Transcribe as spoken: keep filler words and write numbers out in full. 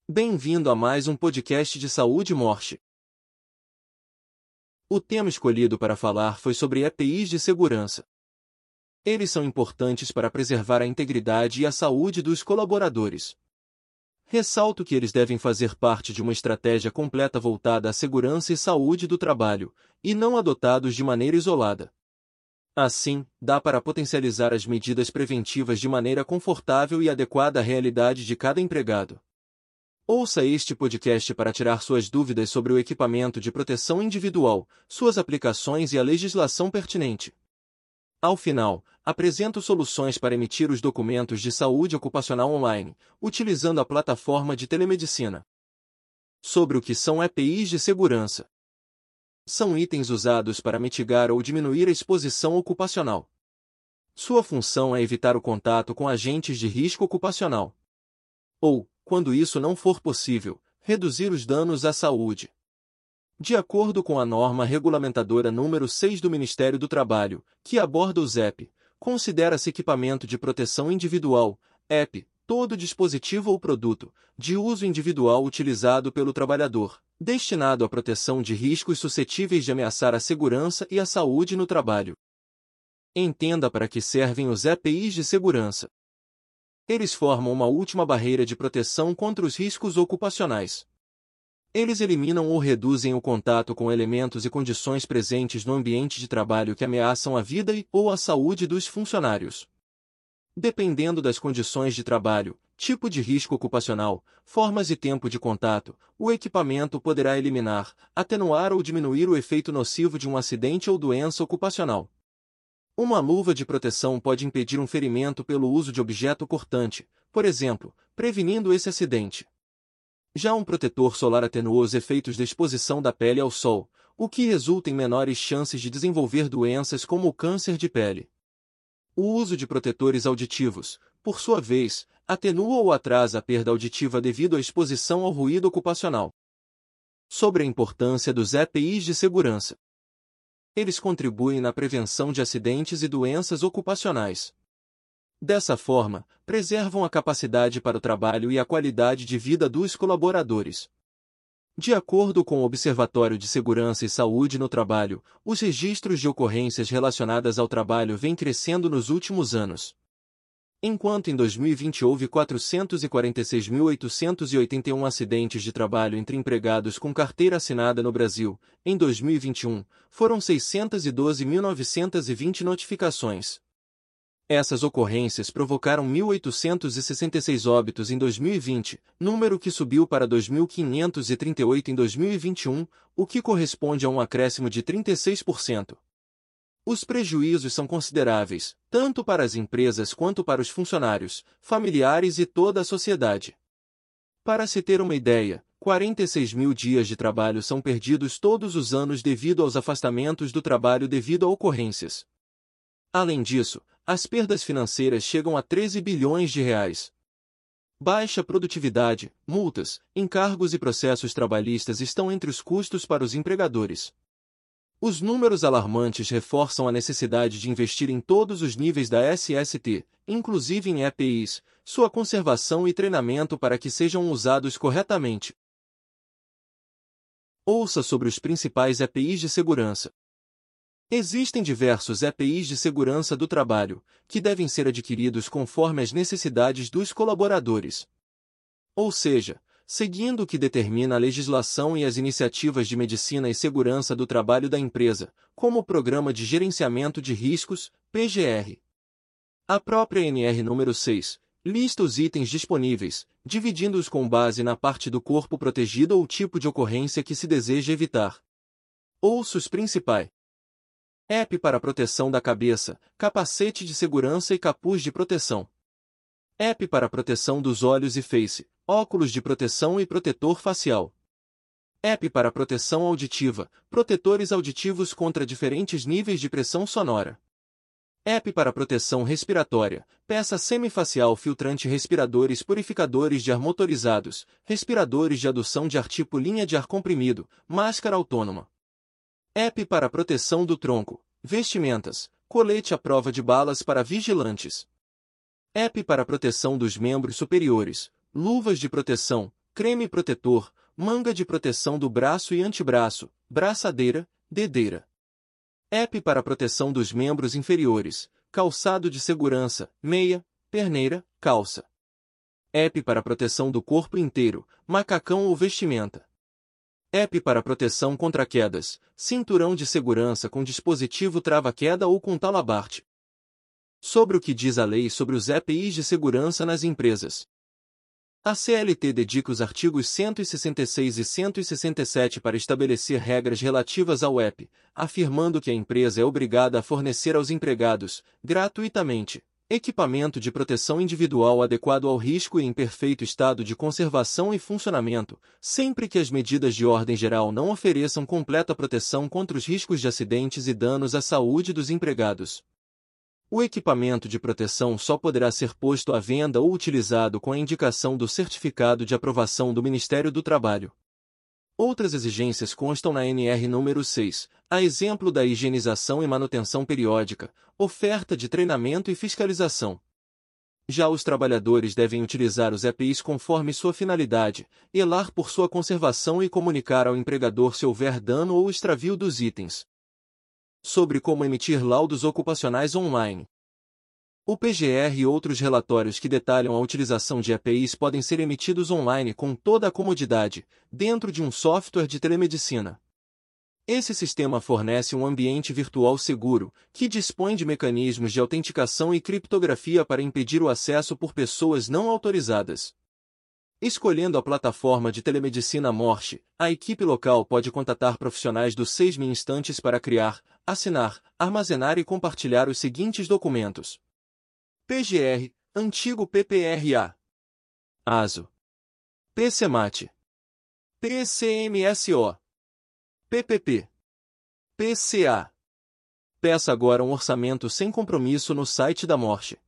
Bem-vindo a mais um podcast de saúde e morte. O tema escolhido para falar foi sobre E P Is de segurança. Eles são importantes para preservar a integridade e a saúde dos colaboradores. Ressalto que eles devem fazer parte de uma estratégia completa voltada à segurança e saúde do trabalho, e não adotados de maneira isolada. Assim, dá para potencializar as medidas preventivas de maneira confortável e adequada à realidade de cada empregado. Ouça este podcast para tirar suas dúvidas sobre o equipamento de proteção individual, suas aplicações e a legislação pertinente. Ao final, apresento soluções para emitir os documentos de saúde ocupacional online, utilizando a plataforma de telemedicina. Sobre o que são E P Is de segurança. São itens usados para mitigar ou diminuir a exposição ocupacional. Sua função é evitar o contato com agentes de risco ocupacional. Ou, quando isso não for possível, reduzir os danos à saúde. De acordo com a norma regulamentadora número seis do Ministério do Trabalho, que aborda os E P, considera-se equipamento de proteção individual, E P, todo dispositivo ou produto, de uso individual utilizado pelo trabalhador, destinado à proteção de riscos suscetíveis de ameaçar a segurança e a saúde no trabalho. Entenda para que servem os E P Is de segurança. Eles formam uma última barreira de proteção contra os riscos ocupacionais. Eles eliminam ou reduzem o contato com elementos e condições presentes no ambiente de trabalho que ameaçam a vida e ou a saúde dos funcionários. Dependendo das condições de trabalho, tipo de risco ocupacional, formas e tempo de contato, o equipamento poderá eliminar, atenuar ou diminuir o efeito nocivo de um acidente ou doença ocupacional. Uma luva de proteção pode impedir um ferimento pelo uso de objeto cortante, por exemplo, prevenindo esse acidente. Já um protetor solar atenua os efeitos da exposição da pele ao sol, o que resulta em menores chances de desenvolver doenças como o câncer de pele. O uso de protetores auditivos, por sua vez, atenua ou atrasa a perda auditiva devido à exposição ao ruído ocupacional. Sobre a importância dos E P Is de segurança. Eles contribuem na prevenção de acidentes e doenças ocupacionais. Dessa forma, preservam a capacidade para o trabalho e a qualidade de vida dos colaboradores. De acordo com o Observatório de Segurança e Saúde no Trabalho, os registros de ocorrências relacionadas ao trabalho vêm crescendo nos últimos anos. Enquanto em dois mil e vinte houve quatrocentos e quarenta e seis mil oitocentos e oitenta e um acidentes de trabalho entre empregados com carteira assinada no Brasil, em dois mil e vinte e um, foram seiscentos e doze mil novecentos e vinte notificações. Essas ocorrências provocaram mil oitocentos e sessenta e seis óbitos em dois mil e vinte, número que subiu para dois mil quinhentos e trinta e oito em dois mil e vinte e um, o que corresponde a um acréscimo de trinta e seis por cento. Os prejuízos são consideráveis, tanto para as empresas quanto para os funcionários, familiares e toda a sociedade. Para se ter uma ideia, quarenta e seis mil dias de trabalho são perdidos todos os anos devido aos afastamentos do trabalho devido a ocorrências. Além disso, as perdas financeiras chegam a treze bilhões de reais. Baixa produtividade, multas, encargos e processos trabalhistas estão entre os custos para os empregadores. Os números alarmantes reforçam a necessidade de investir em todos os níveis da S S T, inclusive em E P Is, sua conservação e treinamento para que sejam usados corretamente. Ouça sobre os principais E P Is de segurança. Existem diversos E P Is de segurança do trabalho, que devem ser adquiridos conforme as necessidades dos colaboradores. Ou seja, seguindo o que determina a legislação e as iniciativas de medicina e segurança do trabalho da empresa, como o Programa de Gerenciamento de Riscos, P G R. A própria N R número seis lista os itens disponíveis, dividindo-os com base na parte do corpo protegida ou tipo de ocorrência que se deseja evitar. Ouça os principais. E P para proteção da cabeça, capacete de segurança e capuz de proteção. E P para proteção dos olhos e face, óculos de proteção e protetor facial. E P para proteção auditiva, protetores auditivos contra diferentes níveis de pressão sonora. E P para proteção respiratória, peça semifacial filtrante, respiradores purificadores de ar motorizados, respiradores de adução de ar tipo linha de ar comprimido, máscara autônoma. E P para proteção do tronco, vestimentas, colete à prova de balas para vigilantes. E P para proteção dos membros superiores, luvas de proteção, creme protetor, manga de proteção do braço e antebraço, braçadeira, dedeira. App para proteção dos membros inferiores, calçado de segurança, meia, perneira, calça. App para proteção do corpo inteiro, macacão ou vestimenta. App para proteção contra quedas, cinturão de segurança com dispositivo trava-queda ou com talabarte. Sobre o que diz a lei sobre os E P Is de segurança nas empresas. A C L T dedica os artigos cento e sessenta e seis e cento e sessenta e sete para estabelecer regras relativas ao E P, afirmando que a empresa é obrigada a fornecer aos empregados, gratuitamente, equipamento de proteção individual adequado ao risco e em perfeito estado de conservação e funcionamento, sempre que as medidas de ordem geral não ofereçam completa proteção contra os riscos de acidentes e danos à saúde dos empregados. O equipamento de proteção só poderá ser posto à venda ou utilizado com a indicação do certificado de aprovação do Ministério do Trabalho. Outras exigências constam na N R número seis, a exemplo da higienização e manutenção periódica, oferta de treinamento e fiscalização. Já os trabalhadores devem utilizar os E P Is conforme sua finalidade, zelar por sua conservação e comunicar ao empregador se houver dano ou extravio dos itens. Sobre como emitir laudos ocupacionais online. O P G R e outros relatórios que detalham a utilização de E P Is podem ser emitidos online com toda a comodidade, dentro de um software de telemedicina. Esse sistema fornece um ambiente virtual seguro, que dispõe de mecanismos de autenticação e criptografia para impedir o acesso por pessoas não autorizadas. Escolhendo a plataforma de telemedicina Morse, a equipe local pode contatar profissionais do SESM em instantes para criar, assinar, armazenar e compartilhar os seguintes documentos: P G R, antigo P P R A, ASO, PCMAT, P C M S O, P P P, P C A. Peça agora um orçamento sem compromisso no site da Morse.